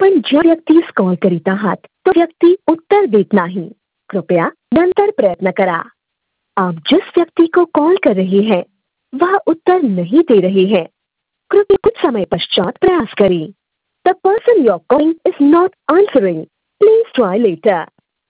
पण ज्या व्यक्तीस कॉल करीत आहात तो व्यक्ति उत्तर देत नहीं। कृपया नंतर प्रयत्न करा। आप जिस व्यक्ति को कॉल कर रहे हैं वह उत्तर नहीं दे रहे हैं। कृपया कुछ समय पश्चात प्रयास करें। The person you are calling is not answering. Please try letter.